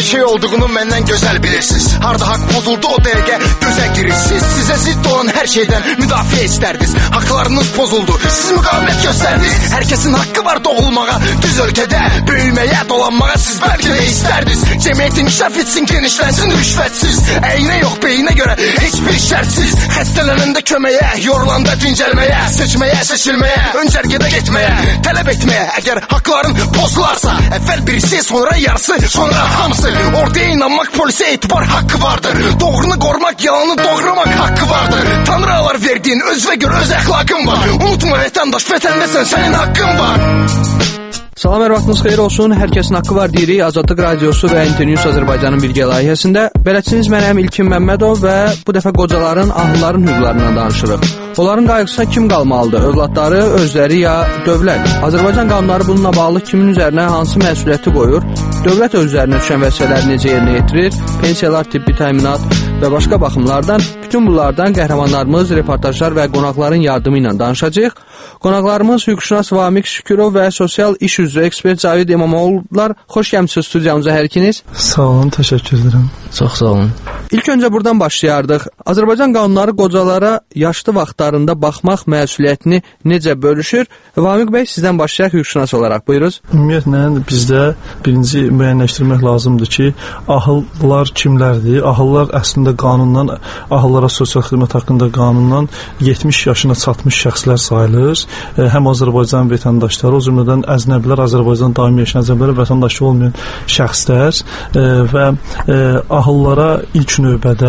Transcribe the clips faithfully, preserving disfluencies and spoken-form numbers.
şey olduğunu məndən gözəl bilirsiniz. Harda haqq pozuldu o dəqiqə gözə girirsiniz. Sizə zidd olan hər şeydən müdafiə istərdiniz. Haqlarınız pozuldu, siz müqavimət göstərdiniz. Hər kəsin haqqı var doğulmağa, düz ölkədə böyüməyə, dolanmağa siz bəlkə də istərdiniz. Cəmiyyət inkişaf etsin, genişlənsin rüşvətsiz. Əyinə yox beyinə görə heç bir şərtsiz. Xəstələnəndə köməyə, yorulanda dincəlməyə, seçməyə, seçilməyə, öncərgədə getməyə, tələb etməyə. Əgər haqların pozularsa, əvvəl birisi, sonra yarısı, sonra hamısı. Ortaya inanmaq, polisə etibar haqqı vardır. Doğrunu qorumaq, yalanı doğramaq haqqı vardır. Tanrı alar verdiyin öz və gör öz əxlaqın var. Unutma vətəndaş, vətəndəsən, sənin haqqın var. Salam, hər vaxtınız xeyir olsun. Hər kəsin haqqı var deyirik. Azadlıq Radiosu və Internews Azərbaycanın birgə layihəsində. Bələdçiniz mənəm İlkin Məmmədov və bu dəfə qocaların, ahılların hüquqlarından danışırıq. Onların qayğısına kim qalmalıdır? Övladları, özləri ya dövlət? Azərbaycan qanunları bununla bağlı kimin üzərinə hansı məsuliyyəti qoyur? Dövlət öz üzərinə düşən vəzifələri necə yerinə yetirir? Pensiyalar, tibbi təminat və başqa baxımlardan, bütün bunlardan qəhrəmanlarımız, reportajlar və qonaqların yardımı ilə danışacağıq. Qonaqlarımız hüquqşünas Vamiq Şükürov və sosial iş üzrə ekspert Cavid İmamoğlular. Xoş gəlmisiniz studiyamıza hər ikiniz. Sağ olun, təşəkkür edirəm. Çox sağ olun. İlk öncə buradan başlayardıq. Azərbaycan qanunları qocalara yaşlı vaxtlarında baxmaq məsuliyyətini necə bölüşür? Vamiq bəy, sizdən başlayaq hüquqşünas olaraq. Buyuruz. Ümumiyyətlə bizdə birinci müəyyənləşdirmək lazımdır ki, ahıllar kimlərdir? Ahıllar əslində qanundan, ahıllara sosial xidmət haqqında qanundan yetmiş yaşına çatmış şəxslər sayılır. Həm Azərbaycan vətəndaşları, o cümlədən əznəbilər, Azərbaycan daimi yaşayan əznəbilər, vətəndaşı olmayan şəxslər və ahıllara ilk növbədə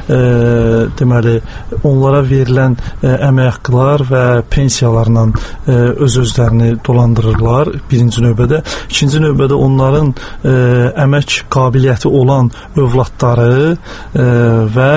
deməli onlara verilən əmək haqqılar və pensiyalarla öz-özlərini dolandırırlar birinci növbədə. İkinci növbədə onların əmək qabiliyyəti olan övladları və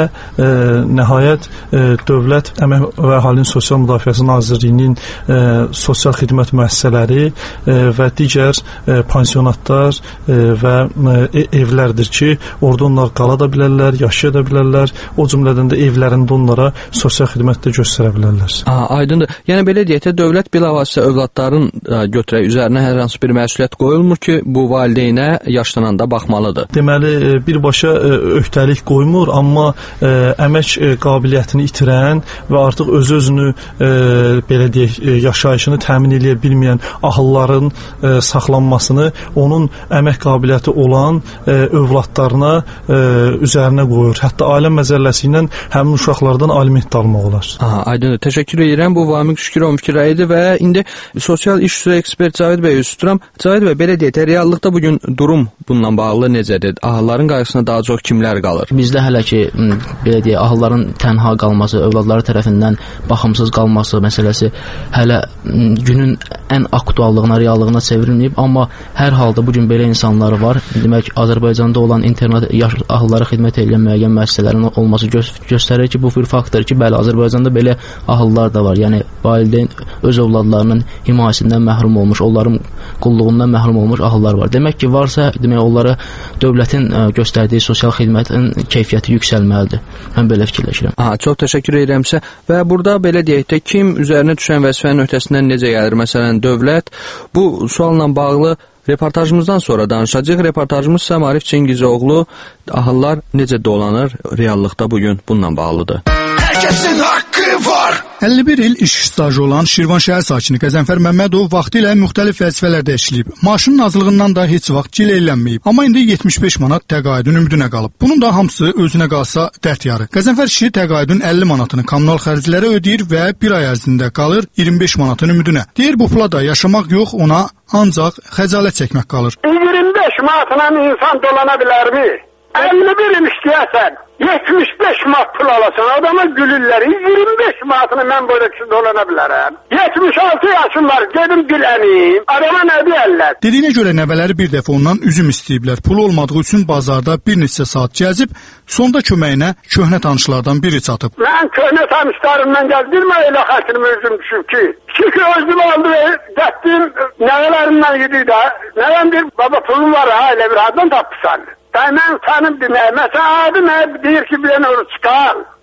nəhayət Dövlət Əmək və Əhalinin Sosial Müdafiəsi Nazirliyinin sosial xidmət müəssisələri və digər pansionatlar və evlərdir ki, orada onlar qala da bilərlər, yaşaya da bilərlər, o cümlədən də evlərində onlara sosial xidmətdə göstərə bilərlər. Aydındır. Yəni belə deyək də, dövlət bilavasitə övladların götürək üzərinə hər hansı bir məsuliyyət qoyulmur ki, bu valideynə yaşlananda baxmalıdır. Deməli, birbaşa öhdəlik qoymur, amma əmək qabiliyyətini itirən və artıq öz-özünü belə deyək, yaşayışını təmin edə bilməyən ahılların saxlanmasını onun əmək qabiliyyəti olan övladlarına üzərinə qoyur. Hətta ailə məzəlləsi ilə həmin uşaqlardan aliment almaq olar. Aydındır. Təşəkkür edirəm. Bu Vamiq Şükürov fikirləridir və indi sosial iş üzrə ekspert Cavid bəy üz tuturam. Cavid bəy, belə deyək, reallıqda bugün durum bununla bağlı necədir? Ahılların qayğısına daha çox kimlər qalır? Bizdə hələ ki, belə deyək, ahılların tənha qalması, övladları tərəfindən baxımsız qalması məsələsi hələ günün ən aktuallığına, reallığına çevrilməyib, amma hər halda bugün belə insanlar var. Demək, Azərbaycanda olan internat ahıllara xidmət edən müəyyən müəssisələrin olması gö göstərir ki, bu bir faktdır ki, bəli, Azərbaycanda belə ahıllar da var. Yəni, valideyn öz övladlarının himayəsindən məhrum olmuş, onların qulluğundan məhrum olmuş ahıllar var. Demək ki, varsa, demək, onlara dövlətin göstərdiyi sosial xidmətin keyfiyyəti yüksəlməlidir. Mən belə fikirləşirəm. Aha, çox təşəkkür edirəm sizə. Və burada belə deyək də, kim üzərinə düşən vəzifənin öhdəsindən necə gəlir? Məsələn, dövlət. Bu sualla bağlı reportajımızdan sonra danışacağıq. Reportajımız isə Maarif Çingizoğlu, ahıllar necə dolanır reallıqda bugün bununla bağlıdır. Hər kəsin haqqı var. əlli bir il iş stajı olan Şirvanşəhər sakini Qəzənfər Məmmədov vaxtilə müxtəlif vəzifələrdə işləyib. Maaşın nazlığından da heç vaxt gileylənməyib. Amma indi yetmiş beş manat təqaüdün ümidinə qalıb. Bunun da hamısı özünə qalsa dərd yarı. Qəzənfər kişi təqaüdün əlli manatını kommunal xərclərə ödəyir və bir ay ərzində qalır iyirmi beş manatın ümidinə. Deyir, bu pula da yaşamaq yox, ona ancaq xəcalət çəkmək qalır. iyirmi beş manatla insan dolana bilərmi? əlli bir il işləyəsən, yetmiş beş manat pul alasan, adama gülürlər. iyirmi beş manatını mən böyle dolana bilərəm. yetmiş altı yaşım var, gedim diləniyim. Adama nə deyərlər? Dediyinə görə nəvələri bir dəfə ondan üzüm istəyiblər. Pul olmadığı üçün bazarda bir neçə saat gəzib, sonda köməyinə köhnə tanışlardan biri çatıb. Mən köhnə tanışlarımdan gəldirmə elə xətrim özüm düşüb ki. Çünki özüm aldı, getdim, nəvələrimdən yedi də. Nəvəm bir baba pulum var ha, elə bir addan tapısan. Ben utanım demeye. Mesela adım hep deyir ki bir tane oruç çıkar.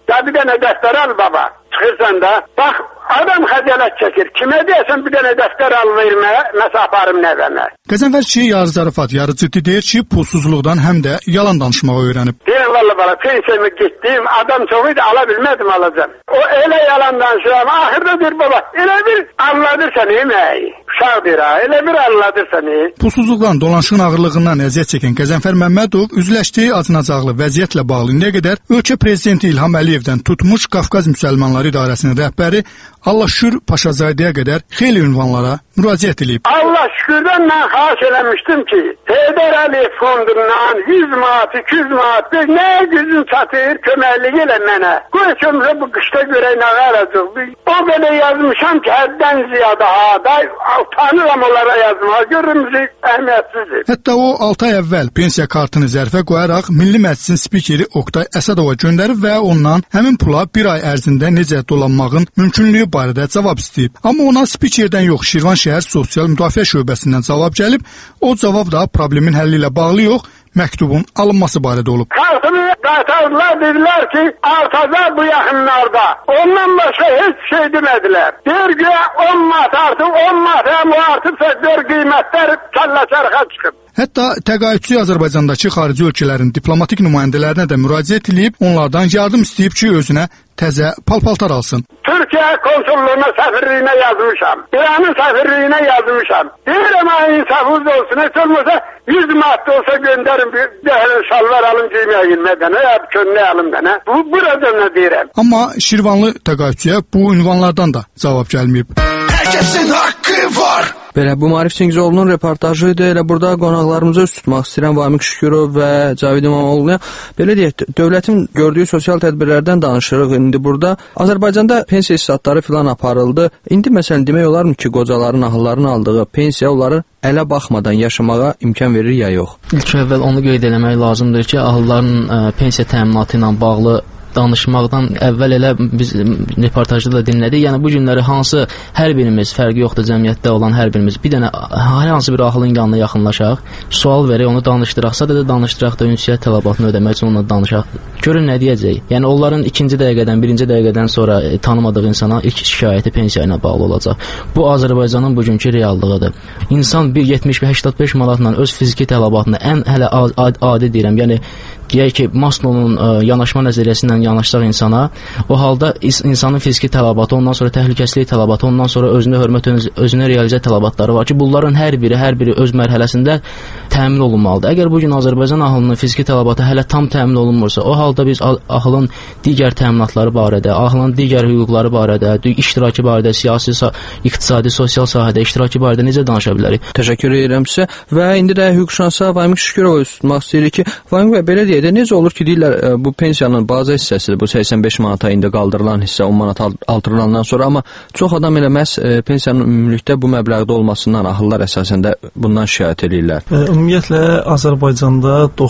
Ya bir dənə dəftər al baba. Çıxırsan da. Bax, adam xəcalət çəkir. Kimə deyəsən bir dənə dəftər al verməyə, nəsə aparım nəvəmə. Qəzənfər kişi yarı zarafat, yarı ciddi deyir ki, pulsuzluqdan həm də yalan danışmağı öyrənib. Deyir valla bala, pensiyamı getdim, adam çoxu idi, ala bilmədim alacam. O elə yalan danışıram, axırda deyir baba, elə bir anladırsan yeməyi. Uşaq deyir ha, elə bir anladırsan yeməyi. Pulsuzluqdan, dolanışığın ağırlığından əziyyət çəkən Qəzənfər Məmmədov üzləşdiyi acınacaqlı vəziyyətlə bağlı indiyə qədər ölkə prezidenti İlham Əliyevdən tutmuş Qafqaz Müsəlmanları İdarəsinin rəhbəri Allah şükür Paşazadəyə qədər xeyli ünvanlara müraciət edib. Allah şükürdən mən xahiş eləmişdim ki, Heydər Əliyev fondundan yüz manat, iki yüz manat, nə gücün çatır, köməklik elə mənə. Qoy kömürə bu qışda görək nə qalacaq. O belə yazmışam ki, həddən ziyadə ha, da utanıram onlara yazmağa, görürüm ki, əhəmiyyətsizdir. Hətta o altı ay əvvəl pensiya kartını zərfə qoyaraq Milli Məclisin spikeri Oqtay Əsədova göndərib və ondan həmin pula bir ay ərzində necə dolanmağın mümkünlüyü barədə cavab istəyib. Amma ona spikerdən yox, Şirvanşəhər Sosial Müdafiə Şöbəsindən cavab gəlib. O cavab da problemin həlli ilə bağlı yox, məktubun alınması barədə olub. Kartını qaytardılar, dedilər ki, artacaq bu yaxınlarda. Ondan başqa heç şey demədilər. Deyir ki, on manat artıb, on manat həm o artıbsa, deyir qiymətlər kəllə-çarxa çıxıb. Hətta təqaüdçü Azərbaycandakı xarici ölkələrin diplomatik nümayəndələrinə də müraciət edib, onlardan yardım istəyib ki, özünə təzə palpaltar alsın. Türkiyə konsulluğuna, səfirliyinə yazmışam. İranın səfirliyinə yazmışam. Deyirəm, ay insafınız olsun, heç olmasa yüz manat da olsa göndərin, bir dəhlin şalvar alın, giymeye girmeden, ya könlü alın dənə. Bu, burada ne deyirəm. Amma Şirvanlı təqaüdçüyə bu ünvanlardan da cavab gəlməyib. Herkesin hakkı var. Belə, bu Maarif Çingizoğlu'nun reportajı idi. Elə burada qonaqlarımıza üst tutmaq istəyirəm Vamiq Şükürov və Cavid İmamoğlu'na. Belə deyək, dövlətin gördüyü sosial tədbirlərdən danışırıq indi burada. Azərbaycanda pensiya hissatları filan aparıldı. İndi məsələn demək olarmı ki, qocaların, ahılların aldığı pensiya onları ələ baxmadan yaşamağa imkan verir ya yox? İlk əvvəl onu qeyd eləmək lazımdır ki, ahılların ə, pensiya təminatı ilə bağlı danışmaqdan əvvəl elə biz reportajda da dinlədik. Yəni bu günləri hansı hər birimiz, fərqi yoxdur cəmiyyətdə olan hər birimiz bir dənə hər hansı bir ahılın yanına yaxınlaşaq, sual verək, onu danışdıraq, sadə də danışdıraq da ünsiyyət tələbatını ödəmək üçün onunla danışaq. Görün nə deyəcək. Yəni onların ikinci dəqiqədən, birinci dəqiqədən sonra e, tanımadığı insana ilk şikayəti pensiya ilə bağlı olacaq. Bu Azərbaycanın bugünkü reallığıdır. İnsan bir yetmiş səksən beş manatla öz fiziki tələbatını ən hələ adi deyirəm, yəni deyək ki, Maslow'un ə, yanaşma nəzəriyyəsi ilə yanaşsaq insana, o halda insanın fiziki tələbatı, ondan sonra təhlükəsizlik tələbatı, ondan sonra özünə hörmət, özünə realizə tələbatları var ki, bunların hər biri, hər biri öz mərhələsində təmin olunmalıdır. Əgər bugün Azərbaycan ahılının fiziki tələbatı hələ tam təmin olunmursa, o halda biz ahılın digər təminatları barədə, ahılın digər hüquqları barədə, iştirakı barədə, siyasi, iqtisadi, sosial sahədə iştirakı barədə necə danışa bilərik? Təşəkkür edirəm sizə və indi də hüquqşünasa Vamiq Şükürova tutmaq istəyirik ki, Vamiq bəy, belə deyək də, necə olur ki, deyirlər, bu pensiyanın bazı hissəsidir, bu səksən beş manata indi qaldırılan hissə on manat artırılandan sonra, amma çox adam elə məhz e, pensiyanın ümumilikdə bu məbləğdə olmasından ahıllar əsasında bundan şikayət edirlər. E, ümumiyyətlə, Azərbaycanda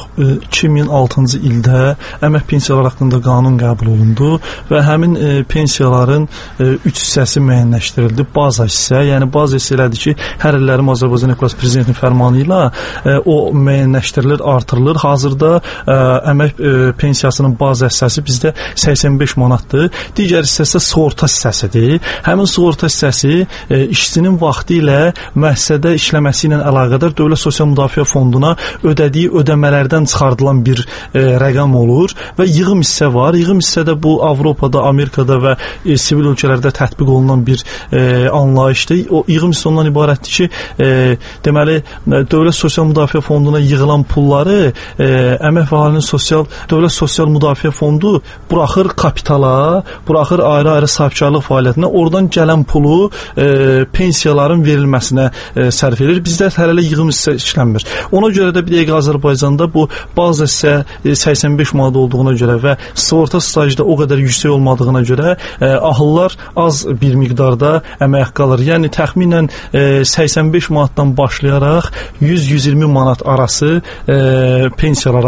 iki min altıncı ildə əmək pensiyalar haqqında qanun qəbul olundu və həmin e, pensiyaların e, üç hissəsi müəyyənləşdirildi. Baza hissə, yəni baza hissə elədir ki, hər illərim Azərbaycan Respublikası Prezidentinin fərmanı ilə e, o müəyyənləşdirilir, artırılır. Hazırda e, əmək e, pensiyasının bazı hissəsi bizdə səksən beş manatdır. Digər hissəsi sığorta hissəsidir. Həmin sığorta hissəsi e, işçinin vaxtı ilə müəssisədə işləməsi ilə əlaqədar Dövlət Sosial Müdafiə Fonduna ödədiyi ödəmələrdən çıxardılan bir e, rəqəm olur və yığım hissə var. Yığım hissədə bu Avropada, Amerikada və e, sivil ölkələrdə tətbiq olunan bir e, anlayışdır. O yığım hissə ondan ibarətdir ki, e, deməli Dövlət Sosial Müdafiə Fonduna yığılan pulları e, əmək və əhalinin sosial Dövlət Sosial Müdafiə Fondu buraxır kapitala, buraxır ayrı-ayrı sahibkarlıq fəaliyyətinə, oradan gələn pulu e, pensiyaların verilməsinə e, sərf edir. Bizdə hələ yığım hissə işlənmir. Ona görə də bir dəqiqə Azərbaycanda bu bazı hissə e, səksən beş manat olduğuna görə və sığorta stajda o qədər yüksək olmadığına görə e, ahıllar az bir miqdarda əmək haqqı alır. Yəni təxminən e, səksən beş manatdan başlayaraq yüz yüz iyirmi manat arası e, pensiyalar alınır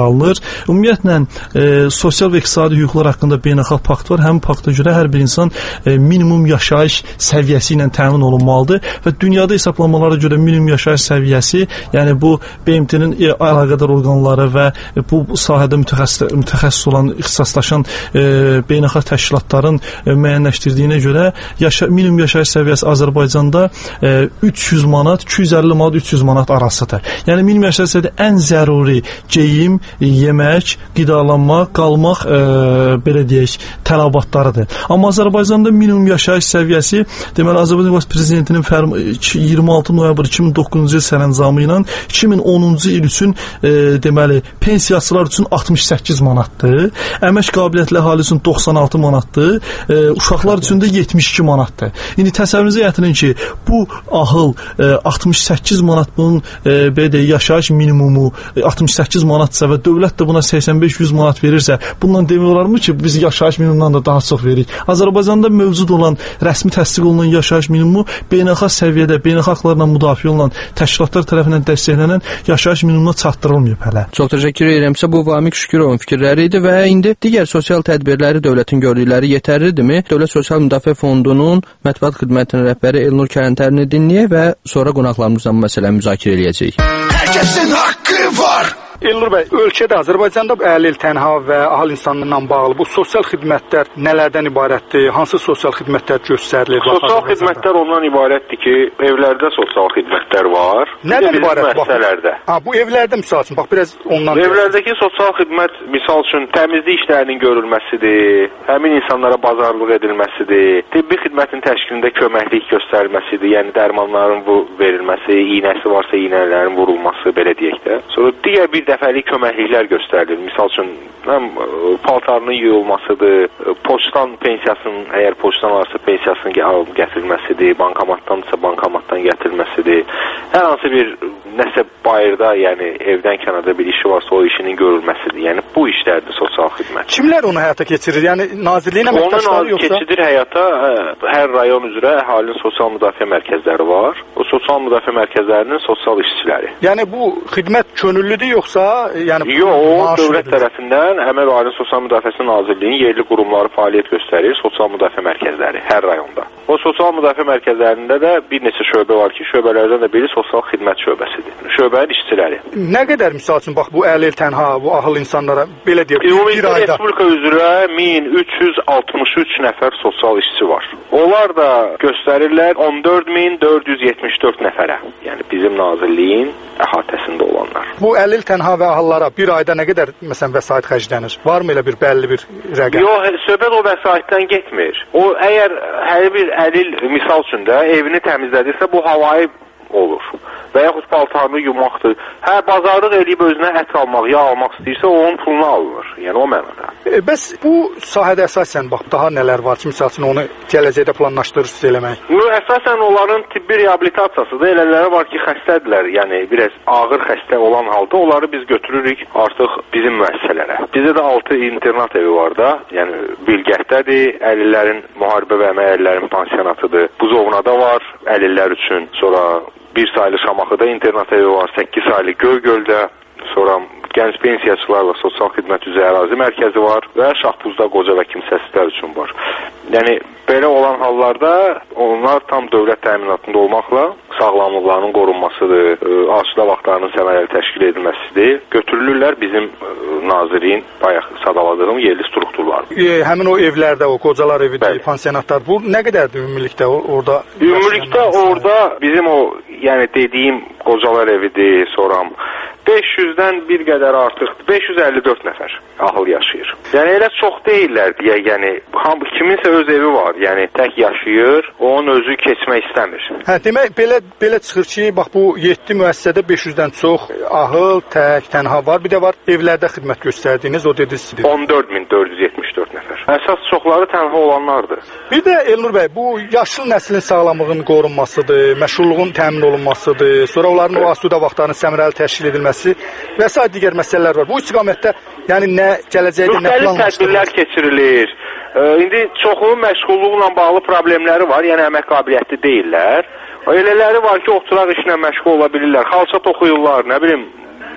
Ümumiyyətlə e, sosial və iqtisadi hüquqlar haqqında beynəlxalq pakt var. Həmin pakta görə hər bir insan e, minimum yaşayış səviyyəsi ilə təmin olunmalıdır və dünyada hesablamalara görə minimum yaşayış səviyyəsi, yəni bu B M T-nin e, əlaqədar orqanları və e, bu sahədə mütəxəssis, mütəxəssis olan, ixtisaslaşan e, beynəlxalq təşkilatların e, müəyyənləşdirdiyinə görə yaşa, minimum yaşayış səviyyəsi Azərbaycanda e, üç yüz manat, iki yüz əlli manat, üç yüz manat arasıdır. Yəni minimum yaşayış səviyyəsi ən zəruri geyim, yemək, qidalanma, qalmaq, e, belə deyək, tələbatlarıdır. Amma Azərbaycanda minimum yaşayış səviyyəsi, deməli Azərbaycan prezidentinin fərm iyirmi altı noyabr iki min doqquzuncu il sərəncamı ilə iki min onuncu il üçün e, deməli pensiyaçılar üçün altmış səkkiz manatdır, əmək qabiliyyətli əhali üçün doxsan altı manatdır, e, uşaqlar üçün də yetmiş iki manatdır. İndi təsəvvürünüzə gətirin ki, bu ahıl e, altmış səkkiz manat bunun e, belə deyək, yaşayış minimumu e, altmış səkkiz manatsa və dövlət də buna səksən beş yüz manat verirsə, bundan demək olarmı ki, biz yaşayış minimumundan da daha çox veririk. Azərbaycanda mövcud olan rəsmi təsdiq olunan yaşayış minimumu beynəlxalq səviyyədə, beynəlxalqlarla müdafiə olunan təşkilatlar tərəfindən dəstəklənən yaşayış minimumuna çatdırılmayıb hələ. Çox təşəkkür edirəm sizə. Bu Vamiq Şükürovun fikirləri idi və indi digər sosial tədbirləri dövlətin gördükləri yetərlidirmi? Dövlət Sosial Müdafiə Fondunun mətbuat xidmətinin rəhbəri Elnur Kələntərini dinləyək və sonra qonaqlarımızla bu məsələni müzakirə edəcəyik. Hər kəsin haqqı var. Elnur bəy, ölkədə Azərbaycanda əlil tənha və ahıl insanlarla bağlı bu sosial xidmətlər nələrdən ibarətdir? Hansı sosial xidmətlər göstərilir? Sosial xidmətlər ondan ibarətdir ki, evlərdə sosial xidmətlər var. Nədən ibarət? Məsələlərdə. Ha, bu evlərdə misal üçün, bax biraz ondan. Evlərdəki sosial xidmət misal üçün təmizlik işlərinin görülməsidir, həmin insanlara bazarlıq edilməsidir, tibbi xidmətin təşkilində köməklik göstərilməsidir, yəni dərmanların bu verilməsi, iynəsi varsa iynələrin vurulması, belə deyək də. Sonra digər bir dəfəlik köməkliklər göstərilir. Misal üçün, həm paltarının yuyulmasıdır, poçtan pensiyasının, əgər poçtan varsa pensiyasının gətirilməsidir, bankomatdansa bankomatdan gətirilməsidir. Hər hansı bir nəsə bayırda, yəni evdən kənarda bir işi varsa o işinin görülməsidir. Yəni bu işlərdir sosial xidmət. Kimlər onu həyata keçirir? Yəni nazirliyin əməkdaşları yoxsa? Onu keçirir həyata hər rayon üzrə əhalinin sosial müdafiə mərkəzləri var. O sosial müdafiə mərkəzlərinin sosial işçiləri. Yəni bu xidmət könüllüdür yoxsa yəni yox, dövlət tərəfindən Əmək və Ailə Sosial Müdafiəsi Nazirliyinin yerli qurumları fəaliyyət göstərir, sosial müdafiə mərkəzləri hər rayonda. O sosial müdafiə mərkəzlərində də bir neçə şöbə var ki, şöbələrdən də biri sosial xidmət şöbəsidir. Şöbənin işçiləri. Nə qədər misal üçün bax bu əlil tənha, bu ahıl insanlara belə deyək, bir ayda Respublika üzrə min üç yüz altmış üç nəfər sosial işçi var. Onlar da göstərirlər on dörd min dörd yüz yetmiş dörd nəfərə. Yəni bizim nazirliyin əhatəsində olanlar. Bu əlil tənha və ahıllara bir ayda nə qədər məsələn vəsait xərclənir? Varmı elə bir bəlli bir rəqəm? Yox, söhbət o vəsaitdən getmir. O əgər hər bir əlil misal üçün də evini təmizlədirsə bu havayı olur. Və yaxud paltarını yumaqdır. Hə, bazarlıq edib özünə ət almaq, yağ almaq istəyirsə, onun pulunu alınır. Yəni o mənada. E, bəs bu sahədə əsasən bax daha nələr var ki, misal üçün onu gələcəkdə planlaşdırırsınız eləmək? Bu əsasən onların tibbi reabilitasiyasıdır. Elələri var ki, xəstədirlər. Yəni biraz ağır xəstə olan halda onları biz götürürük artıq bizim müəssisələrə. Bizdə də altı internat evi var da. Yəni Bilgəhdədir, əlillərin müharibə və əmək əlillərin pansionatıdır. Buzovnada var əlillər üçün. Sonra bir saylı Şamaxıda internat evi var, səkkiz saylı Göygöldə, sonra gənc pensiyaçılarla sosial xidmət üzrə ərazi mərkəzi var və Şahbuzda qoca və kimsəsizlər üçün var. Yəni belə olan hallarda onlar tam dövlət təminatında olmaqla sağlamlıqlarının qorunmasıdır, aşıda vaxtlarının səmərəli təşkil edilməsidir. Götürülürlər bizim nazirliyin bayaq sadaladığım yerli strukturlar. E, həmin o evlərdə, o qocalar evidir, pansionatlar, bu nə qədərdir ümumilikdə orada? Ümumilikdə orada bizim o, yəni dediyim qocalar evidir, sonra beş yüzdən bir qədər artıq, beş yüz əlli dörd nəfər ahıl yaşayır. Yəni elə çox deyirlər deyə, yəni kiminsə öz evi var, yəni tək yaşayır, onun özü keçmək istəmir. Hə, demək belə belə çıxır ki, bax bu yeddi müəssisədə beş yüzdən çox ahıl, tək, tənha var. Bir də var evlərdə xidmət göstərdiyiniz, o dediniz. on dörd min dörd yüz yetmiş dörd nəfər. Əsas çoxları tənha olanlardır. Bir də Elnur bəy, bu yaşlı nəslin sağlamlığının qorunmasıdır, məşğulluğun təmin olunmasıdır, sonra onların o asudə vaxtlarının səmərəli təşkil edilməsi və sair digər məsələlər var. Bu istiqamətdə yəni nə gələcəkdə nə planlaşdırılır? Müxtəlif tədbirlər keçirilir. E, indi çoxu məşğulluqla bağlı problemləri var, yəni əmək qabiliyyətli deyillər. Elələri var ki, oturaq işlə məşğul ola bilirlər, xalça toxuyurlar, nə bilim,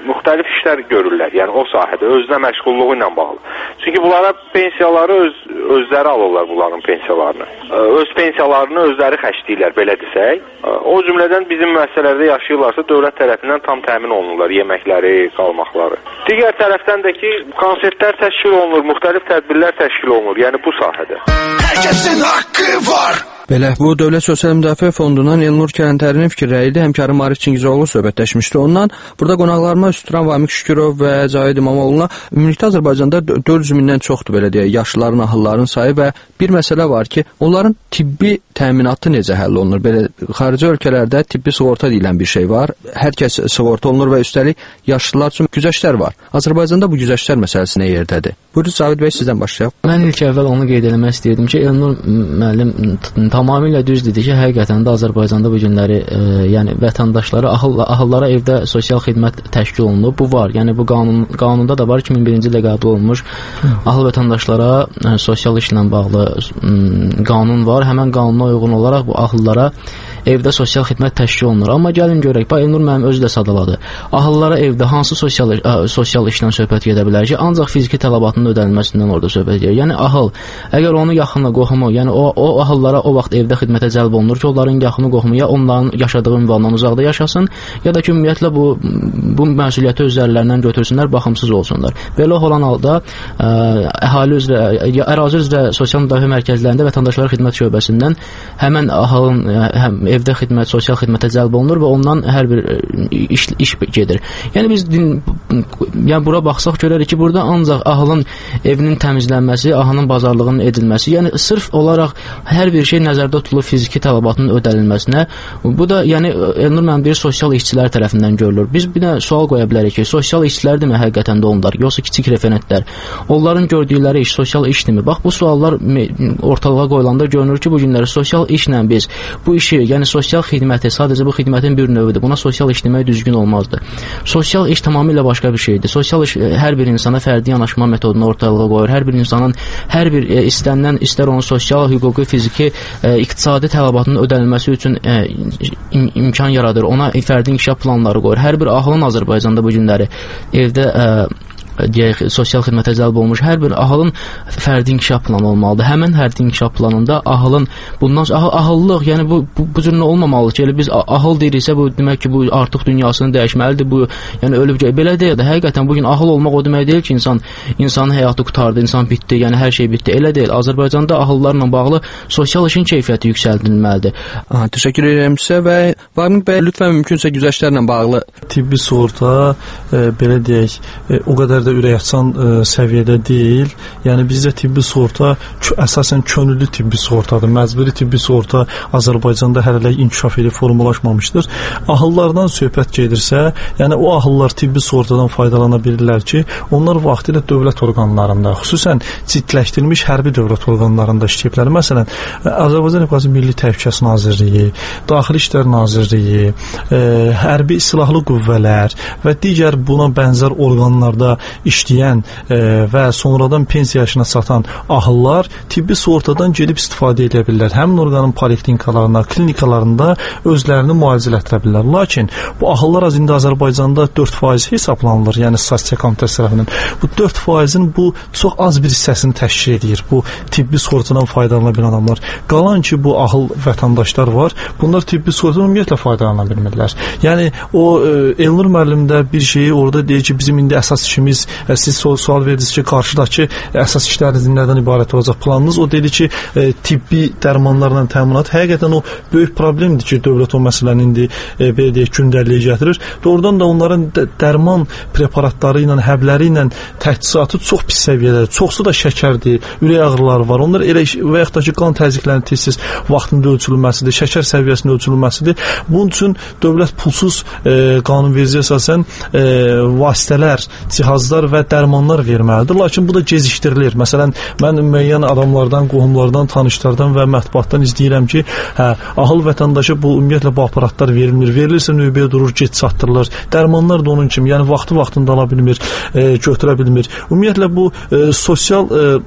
müxtəlif işlər görürlər. Yəni o sahədə özünə məşğulluğu ilə bağlı. Çünki bunlara pensiyaları öz özləri alırlar bunların pensiyalarını. Öz pensiyalarını özləri xərcləyirlər belə desək. O cümlədən bizim müəssisələrdə yaşayırlarsa dövlət tərəfindən tam təmin olunurlar yeməkləri, qalmaqları. Digər tərəfdən də ki konsertlər təşkil olunur, müxtəlif tədbirlər təşkil olunur. Yəni bu sahədə. Hər kəsin haqqı var. Belə, bu Dövlət Sosial Müdafiə Fondundan Elnur Kələntərinin fikirləri idi. Həmkarım Arif Çingizoğlu söhbətləşmişdi ondan. Burada qonaqlarıma Üstüran Vamik Şükürov və Cavit İmamoğlu'na ümumilikdə Azərbaycanda dörd yüz mindən çoxdur belə deyək, yaşlıların, ahılların sayı və bir məsələ var ki, onların tibbi təminatı necə həll olunur? Belə xarici ölkələrdə tibbi sığorta deyilən bir şey var. Hər kəs sığorta olunur və üstəlik yaşlılar üçün güzəştlər var. Azərbaycanda bu güzəştlər məsələsi nə yerdədir? Buyurun Cavit bəy, sizdən başlayaq. Mən ilk əvvəl onu qeyd etmək istəyirdim ki, Elnur müəllim tamamilə düz dedi ki, həqiqətən də Azərbaycanda bu günləri e, yəni vətəndaşları ahıl, ahıllara evdə sosial xidmət təşkil olunub. Bu var. Yəni bu qanun qanunda da var. iki min birinci ildə qəbul olunmuş ahıl vətəndaşlara e, sosial işlə bağlı m, qanun var. Həmin qanuna uyğun olaraq bu ahıllara evdə sosial xidmət təşkil olunur. Amma gəlin görək, bax Elnur müəllim özü də sadaladı. Ahıllara evdə hansı sosial ə, sosial işlə söhbət gedə bilər ki, ancaq fiziki tələbatının ödənilməsindən orada söhbət gedir. Yəni ahıl, əgər onun yaxını, qohumu, yəni o o ahıllara o vaxt evdə xidmətə cəlb olunur ki, onların yaxını, qohumu ya onların yaşadığı ünvandan uzaqda yaşasın, ya da ki ümumiyyətlə bu bu məsuliyyəti özlərindən götürsünlər, baxımsız olsunlar. Belə olan halda ə, əhali üzrə, ya ərazi üzrə sosial müdafiə mərkəzlərində vətəndaşlara xidmət şöbəsindən həmin ahılın həm evdə xidmət, sosial xidmətə cəlb olunur və ondan hər bir iş, iş gedir. Yəni biz din, yəni bura baxsaq görərik ki, burada ancaq ahılın evinin təmizlənməsi, ahılın bazarlığının edilməsi, yəni sırf olaraq hər bir şey nəzərdə tutulur fiziki tələbatının ödənilməsinə. Bu da yəni Elnur müəllim bir sosial işçilər tərəfindən görülür. Biz bir də sual qoya bilərik ki, sosial işçilər demə həqiqətən də onlar, yoxsa kiçik referentlər. Onların gördükləri iş sosial işdirmi? Bax bu suallar ortalığa qoyulanda görünür ki, bu günləri sosial işlə biz bu işi, yəni sosial xidməti sadəcə bu xidmətin bir növüdür. Buna sosial iş demək düzgün olmazdı. Sosial iş tamamilə başqa bir şeydir. Sosial iş hər bir insana fərdi yanaşma metodunu ortalığa qoyur. Hər bir insanın hər bir e, istənilən, istər onun sosial, hüquqi, fiziki, e, iqtisadi tələbatının ödənilməsi üçün e, im imkan yaradır. Ona fərdi inkişaf planları qoyur. Hər bir ahılın Azərbaycanda bu günləri evdə e, deyək, sosial xidmətə cəlb olmuş hər bir ahılın fərdi inkişaf planı olmalıdır. Həmin fərdi inkişaf planında ahılın bundan sonra ah ahıllıq, yəni bu bu, bu cür olmamalıdır ki, elə biz ahıl deyiriksə bu demək ki, bu artıq dünyasını dəyişməlidir. Bu yəni ölüb belə deyil də. Həqiqətən bu gün ahıl olmaq o demək deyil ki, insan insanın həyatı qurtardı, insan bitdi, yəni hər şey bitdi. Elə deyil. Azərbaycanda ahıllarla bağlı sosial işin keyfiyyəti yüksəldilməlidir. Aha, təşəkkür edirəm sizə və Vamik bəy, lütfən mümkünsə güzəştlərlə bağlı tibbi sığorta e, belə deyək, e, o qədər də ürəkaçan e, səviyyədə deyil. Yəni bizdə tibbi sığorta əsasən könüllü tibbi sığortadır. Məcburi tibbi sığorta Azərbaycanda hələ inkişaf edib formalaşmamışdır. Ahıllardan söhbət gedirsə, yəni o ahıllar tibbi sığortadan faydalana bilirlər ki, onlar vaxtilə dövlət orqanlarında, xüsusən ciddiləşdirilmiş hərbi dövlət orqanlarında işləyiblər. Məsələn, Azərbaycan Respublikası Milli Təhlükəsizlik Nazirliyi, Daxili İşlər Nazirliyi, e, hərbi silahlı qüvvələr və digər buna bənzər orqanlarda işləyən e, və sonradan pensiya yaşına çatan ahıllar tibbi sığortadan gedib istifadə edə bilirlər. Həmin orqanın poliklinikalarında, klinikalarında özlərini müalicə etdirə bilirlər. Lakin bu ahıllar az indi Azərbaycanda dörd faiz hesablanılır, yəni Statistiya Komitəsi tərəfindən. Bu dörd faizin bu çox az bir hissəsini təşkil edir. Bu tibbi sığortadan faydalana bilen adamlar. Qalan ki bu ahıl vətəndaşlar var. Bunlar tibbi sığortadan ümumiyyətlə faydalana bilmirlər. Yəni o e, Elnur müəllimdə bir şeyi orada deyir ki, bizim indi əsas işimiz, e, siz sual verdiniz ki, qarşıdakı əsas işləriniz nədən ibarət olacaq planınız? O dedi ki, e, tibbi dərmanlarla təminat. Həqiqətən o böyük problemdir ki, dövlət o məsələni indi e, belə deyək, gündəliyə gətirir. Doğrudan da onların dərman preparatları ilə, həbləri ilə təchizatı çox pis səviyyədə, çoxsu da şəkərdir, ürək ağrıları var. Onlar elə və yaxud da ki, qan təzyiqlərinin tez-tez vaxtında ölçülməsidir, şəkər səviyyəsində ölçülməsidir. Bunun üçün dövlət pulsuz e, qanunverici əsasən e, vasitələr, cihazlar və dərmanlar verməlidir. Lakin bu da gecikdirilir. Məsələn, mən müəyyən adamlardan, qohumlardan, tanışlardan və mətbuatdan izləyirəm ki, hə, ahıl vətəndaşa bu ümumiyyətlə bu aparatlar verilmir. Verilirsə növbəyə durur, gec çatdırılır. Dərmanlar da onun kimi, yəni vaxtı vaxtında ala bilmir, e, götürə bilmir. Ümumiyyətlə bu e, sosial e,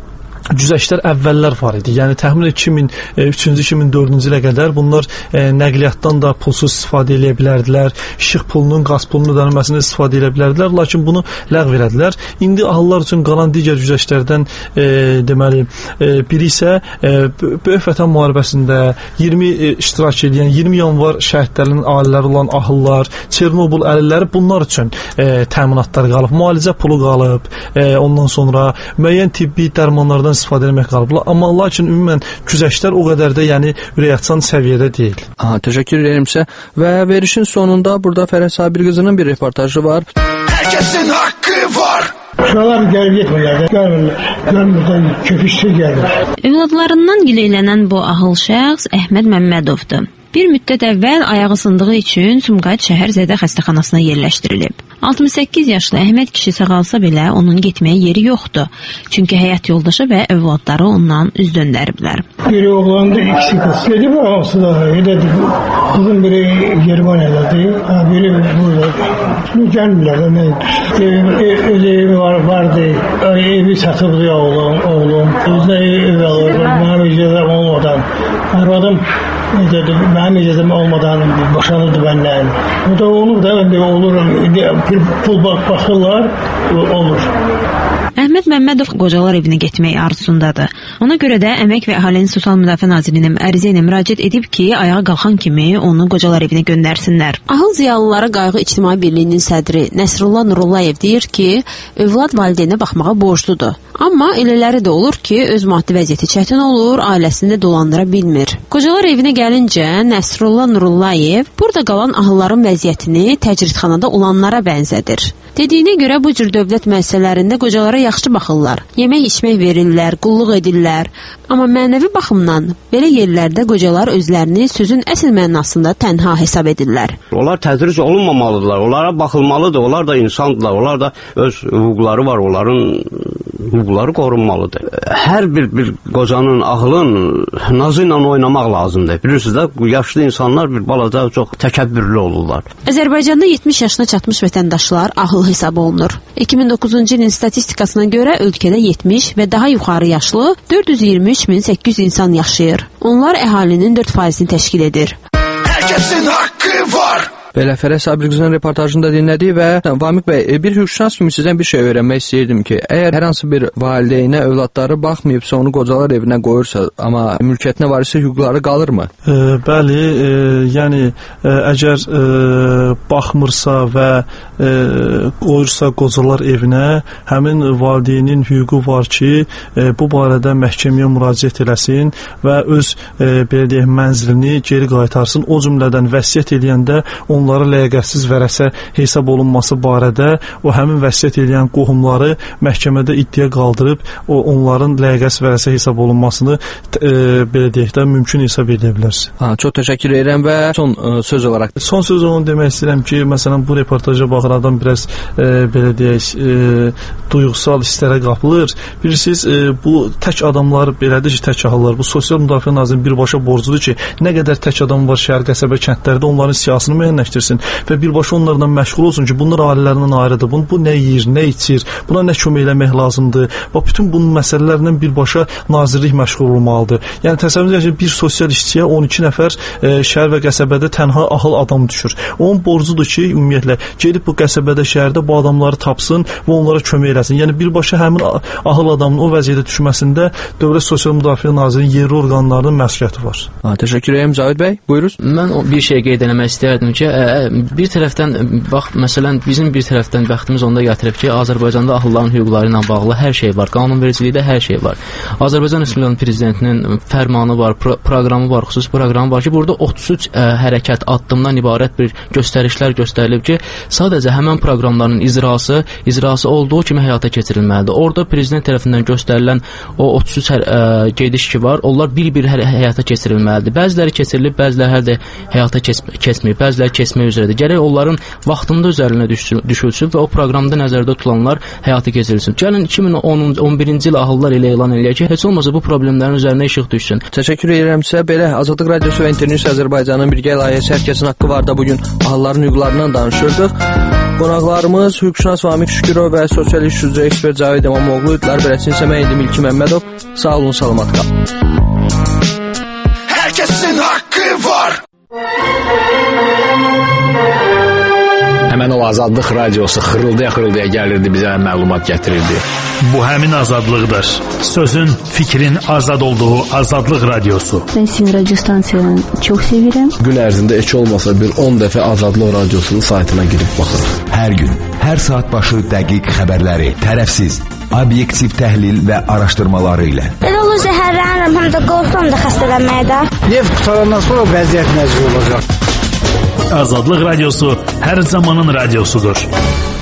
güzəştlər əvvəllər var idi. Yəni təxminən iki min üçüncü iki min dördüncü ilə qədər bunlar e, nəqliyyatdan da pulsuz istifadə edə bilərdilər. İşıq pulunun, qaz pulunun ödənilməsindən istifadə edə bilərdilər, lakin bunu ləğv elədilər. İndi ahıllar üçün qalan digər güzəştlərdən e, deməli e, biri isə e, Böyük Vətən müharibəsində iyirmi e, iştirak edən iyirmi yanvar şəhidlərinin ailələri olan ahıllar, Çernobıl əhaliləri bunlar üçün e, təminatlar qalıb, müalicə pulu qalıb, e, ondan sonra müəyyən tibbi dərmanlardan istifadə etmək qalıb. Amma lakin ümumən güzəştlər o qədər də yəni ürəkaçan səviyyədə deyil. Aha, təşəkkür edirəm sizə. Və verişin sonunda burada Fərəh Sabir qızının bir reportajı var. Hər kəsin haqqı var. Uşaqlar gəlib getmirlər, gəlmirlər. Gəlmirdən köpüşsüz gəlir. Övladlarından gileylənən bu ahıl şəxs Əhməd Məmmədovdur. Bir müddət əvvəl ayağı sındığı üçün Sumqayıt şəhər Zədə xəstəxanasına yerləşdirilib. altmış səkkiz yaşlı Əhməd kişi sağalsa belə onun getməyə yeri yoxdur. Çünki həyat yoldaşı və övladları ondan üz döndəriblər. Biri oğlandı, ikisi qız. Dedi bu hamısı da, dedi kızın biri Germaniyadadır, biri burada. Gəlmirlər də nə edir? Öz evi var, vardı, evi satıbdı oğlum, oğlum. Özünə ev alır, mənim icazəm olmadan. Arvadım dedi, mənim icazəm olmadan boşanırdı məndən. Bu da olur da, olur, pul baxırlar, olur. Əhməd Məmmədov qocalar evinə getmək arzusundadır. Ona görə də Əmək və Əhalinin Sosial Müdafiə Nazirliyinin ərizə ilə müraciət edib ki, ayağa qalxan kimi onu qocalar evinə göndərsinlər. Ahıl Ziyalıları Qayğı İctimai Birliyinin sədri Nəsrullah Nurullayev deyir ki, övlad valideynə baxmağa borcludur. Amma elələri də olur ki, öz maddi vəziyyəti çətin olur, ailəsini də dolandıra bilmir. Qocalar evinə gəlincə Nəsrullah Nurullayev burada qalan ahılların vəziyyətini təcridxanada olanlara bənzədir. Dediyinə görə bu cür dövlət müəssisələrində qocalara yaxşı baxırlar. Yemək içmək verirlər, qulluq edirlər. Amma mənəvi baxımdan belə yerlərdə qocalar özlərini sözün əsl mənasında tənha hesab edirlər. Onlar tədric olunmamalıdırlar. Onlara baxılmalıdır. Onlar da insandırlar. Onlar da öz hüquqları var. Onların hüquqları qorunmalıdır. Hər bir bir qocanın, ağılın nazı ilə oynamaq lazımdır. Bilirsiniz də, yaşlı insanlar bir balaca çox təkəbbürlü olurlar. Azərbaycanda yetmiş yaşına çatmış vətəndaşlar ahıl hesab olunur. iki min doqquzuncu ilin statistikasına görə ölkədə yetmiş və daha yuxarı yaşlı dörd yüz iyirmi üç min səkkiz yüz insan yaşayır. Onlar əhalinin dörd faizini təşkil edir. Hər kəsin haqqı var. Belə Fərəh Sabir qızının reportajını da dinlədik və Vamiq bəy, bir hüquqşünas kimi sizdən bir şey öyrənmək istəyirdim ki, əgər hər hansı bir valideynə övladları baxmayıbsa, onu qocalar evinə qoyursa, amma mülkiyyətinə varsa hüquqları qalırmı? E, bəli, e, yəni e, əgər e, baxmırsa və e, qoyursa qocalar evinə, həmin valideynin hüququ var ki, e, bu barədə məhkəməyə müraciət eləsin və öz e, belə deyək, mənzilini geri qaytarsın. O cümlədən vəsiyyət edəndə on onlara ləyaqətsiz vərəsə hesab olunması barədə o həmin vəsiyyət edən qohumları məhkəmədə iddia qaldırıb o onların ləyaqətsiz vərəsə hesab olunmasını e, belə deyək də mümkün hesab edə bilərsiz. Ha, çox təşəkkür edirəm və son e, söz olaraq son söz onu demək istəyirəm ki, məsələn bu reportaja baxan adam biraz e, belə deyək e, duyğusal hisslərə qapılır. Bilirsiniz, e, bu tək adamlar belədir ki, tək ahıllar. Bu Sosial Müdafiə Nazirliyinin birbaşa borcudur ki, nə qədər tək adam var şəhər, qəsəbə, kəndlərdə onların siyasını müəyyənləşdirsin və birbaşa onlardan məşğul olsun ki, bunlar ailələrindən ayrıdır. Bu, bu nə yeyir, nə içir, buna nə kömək eləmək lazımdır. Bax, bütün bunun məsələlərlə birbaşa nazirlik məşğul olmalıdır. Yəni təsəvvür edin ki, bir sosial işçiyə on iki nəfər e, şəhər və qəsəbədə tənha ahıl adam düşür. Onun borcudur ki, ümumiyyətlə gedib bu qəsəbədə, şəhərdə bu adamları tapsın və onlara kömək eləsin. Yəni birbaşa həmin ahıl adamın o vəziyyətə düşməsində Dövlət Sosial Müdafiə Nazirliyinin yerli orqanlarının məsuliyyəti var. Ha, təşəkkür edirəm Cavid bəy. Buyurun. Mən bir şey qeyd etmək istərdim ki, bir tərəfdən bax, məsələn, bizim bir tərəfdən bəxtimiz onda gətirib ki, Azərbaycanda ahılların hüquqları ilə bağlı hər şey var, qanunvericilikdə hər şey var. Azərbaycan Respublikasının prezidentinin fərmanı var, pro proqramı var, xüsusi proqramı var ki, burada otuz üç ə, hərəkət addımdan ibarət bir göstərişlər göstərilib ki, sadəcə həmin proqramların icrası, icrası olduğu kimi həyata keçirilməlidir. Orada prezident tərəfindən göstərilən o otuz üç hər, ə, gediş ki var, onlar bir-bir həyata keçirilməlidir. Bəziləri keçirilib, bəziləri hələ də həyata keç keçməyib, bəziləri keçmək üzrədir. Gərək onların vaxtında üzərinə düşülsün və o proqramda nəzərdə tutulanlar həyata keçirilsin. Gəlin iki min on birinci il ahıllar ilə elan eləyək ki, heç olmasa bu problemlərin üzərinə işıq düşsün. Təşəkkür edirəm sizə. Belə Azadlıq Radiosu və İnternews Azərbaycanın birgə layihəsi Hər kəsin haqqı var da bugün ahılların hüquqlarından danışırdıq. Qonaqlarımız hüquqşünas Vamiq Şükürov və sosial iş üzrə ekspert Cavid İmamoğlu idilər. Beləcə isə mən idim İlkin Məmmədov. Sağ olun, salamat qalın. Hər kəsin haqqı var. Həmən o Azadlıq radiosu xırıldaya-xırıldaya gəlirdi, bizə məlumat gətirirdi. Bu həmin azadlıqdır. Sözün, fikrin azad olduğu Azadlıq radiosu. Ben sizin radyo stansiyanı çok sevirəm. Gün ərzində heç olmasa bir on dəfə Azadlıq radiosunun saytına girib baxırıq. Hər gün, hər saat başı dəqiq xəbərləri, tərəfsiz, obyektiv təhlil və araşdırmaları ilə. Elə olur zəhərlənirəm, həm də qorxuram da xəstələnməyə də. Neft qutarandan sonra vəziyyət necə olacaq? Azadlıq radiosu hər zamanın radiosudur.